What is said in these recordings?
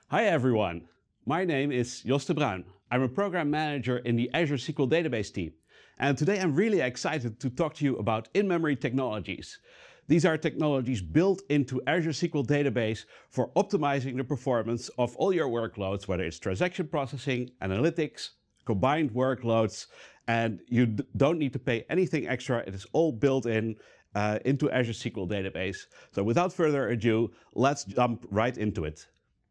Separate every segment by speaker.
Speaker 1: Hi everyone, my name is Jos de Bruin. I'm a program manager in the Azure SQL Database team. And today I'm really excited to talk to you about in-memory technologies. These are technologies built into Azure SQL Database for optimizing the performance of all your workloads, whether it's transaction processing, analytics, combined workloads, and you don't need to pay anything extra. It is all built in into Azure SQL Database. So without further ado, let's jump right into it.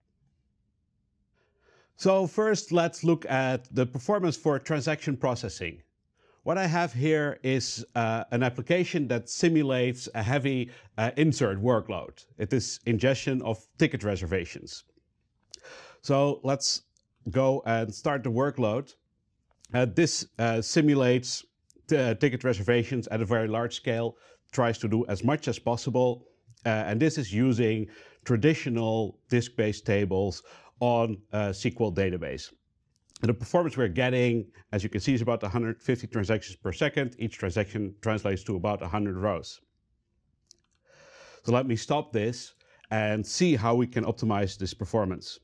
Speaker 1: So first, let's look at the performance for transaction processing. What I have here is an application that simulates a heavy insert workload. It is ingestion of ticket reservations. So let's go and start the workload. This simulates ticket reservations at a very large scale, tries to do as much as possible, and this is using traditional disk-based tables on a SQL database. And the performance we're getting, as you can see, is about 150 transactions per second. Each transaction translates to about 100 rows. So let me stop this and see how we can optimize this performance.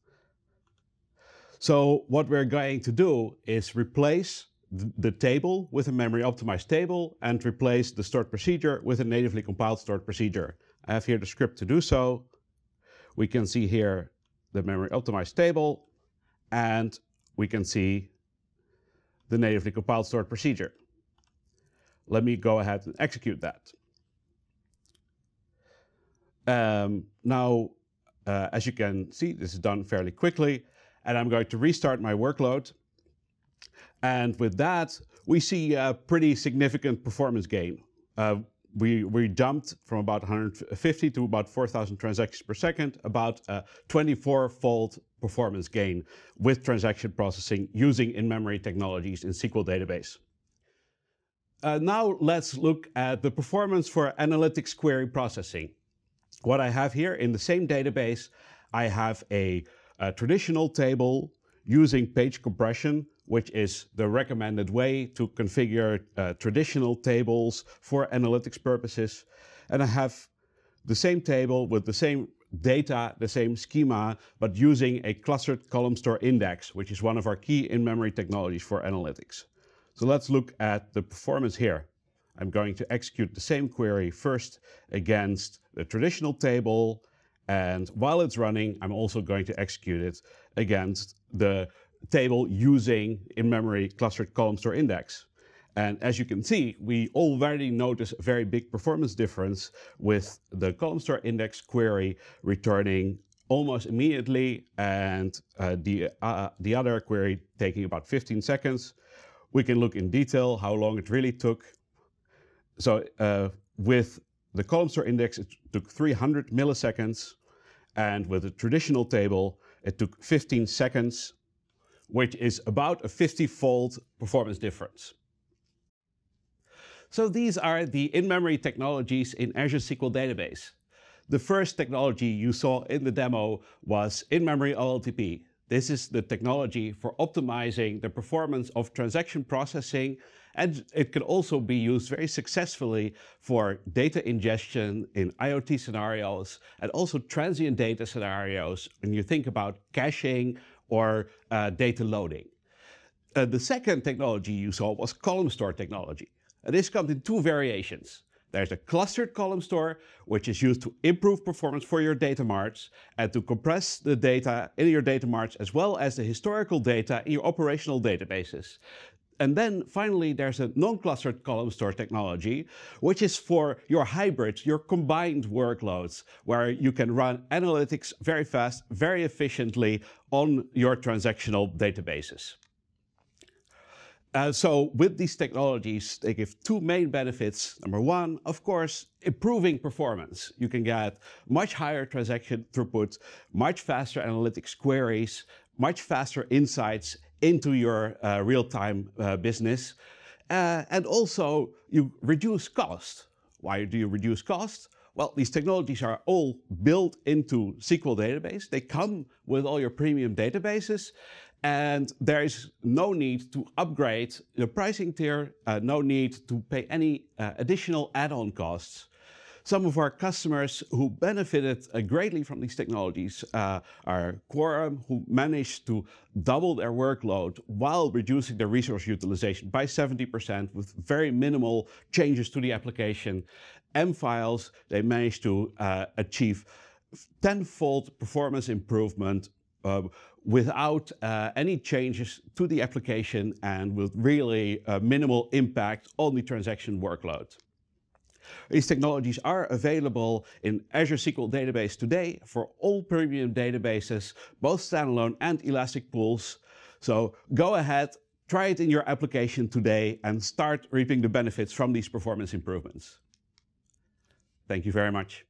Speaker 1: So what we're going to do is replace the table with a memory optimized table and replace the stored procedure with a natively compiled stored procedure. I have here the script to do so. We can see here the memory optimized table, and we can see the natively compiled stored procedure. Let me go ahead and execute that. Now, as you can see, this is done fairly quickly, and I'm going to restart my workload. And with that, we see a pretty significant performance gain. We jumped from about 150 to about 4,000 transactions per second, about a 24-fold performance gain with transaction processing using in-memory technologies in SQL Database. Now let's look at the performance for analytics query processing. What I have here in the same database, I have a traditional table using page compression, which is the recommended way to configure traditional tables for analytics purposes. And I have the same table with the same data, the same schema, but using a clustered column store index, which is one of our key in-memory technologies for analytics. So let's look at the performance here. I'm going to execute the same query first against the traditional table, and while it's running, I'm also going to execute it against the table using in-memory clustered column store index. And as you can see, we already notice a very big performance difference with the column store index query returning almost immediately, and the other query taking about 15 seconds. We can look in detail how long it really took. So with the column store index, it took 300 milliseconds. And with a traditional table, it took 15 seconds, which is about a 50-fold performance difference. So these are the in-memory technologies in Azure SQL Database. The first technology you saw in the demo was in-memory OLTP. This is the technology for optimizing the performance of transaction processing, and it can also be used very successfully for data ingestion in IoT scenarios and also transient data scenarios when you think about caching or data loading. The second technology you saw was column store technology. This comes in two variations. There's a clustered column store, which is used to improve performance for your data marts and to compress the data in your data marts as well as the historical data in your operational databases. And then finally, there's a non-clustered column store technology, which is for your hybrids, your combined workloads, where you can run analytics very fast, very efficiently on your transactional databases. So with these technologies, they give two main benefits. Number one, of course, improving performance. You can get much higher transaction throughput, much faster analytics queries, much faster insights into your real-time business. And also, you reduce cost. Why do you reduce cost? Well, these technologies are all built into SQL Database. They come with all your premium databases. And there is no need to upgrade the pricing tier, no need to pay any additional add-on costs. Some of our customers who benefited greatly from these technologies are Quorum, who managed to double their workload while reducing their resource utilization by 70% with very minimal changes to the application. M-Files, they managed to achieve tenfold performance improvement without any changes to the application and with really minimal impact on the transaction workload. These technologies are available in Azure SQL Database today for all premium databases, both standalone and elastic pools. So go ahead, try it in your application today and start reaping the benefits from these performance improvements. Thank you very much.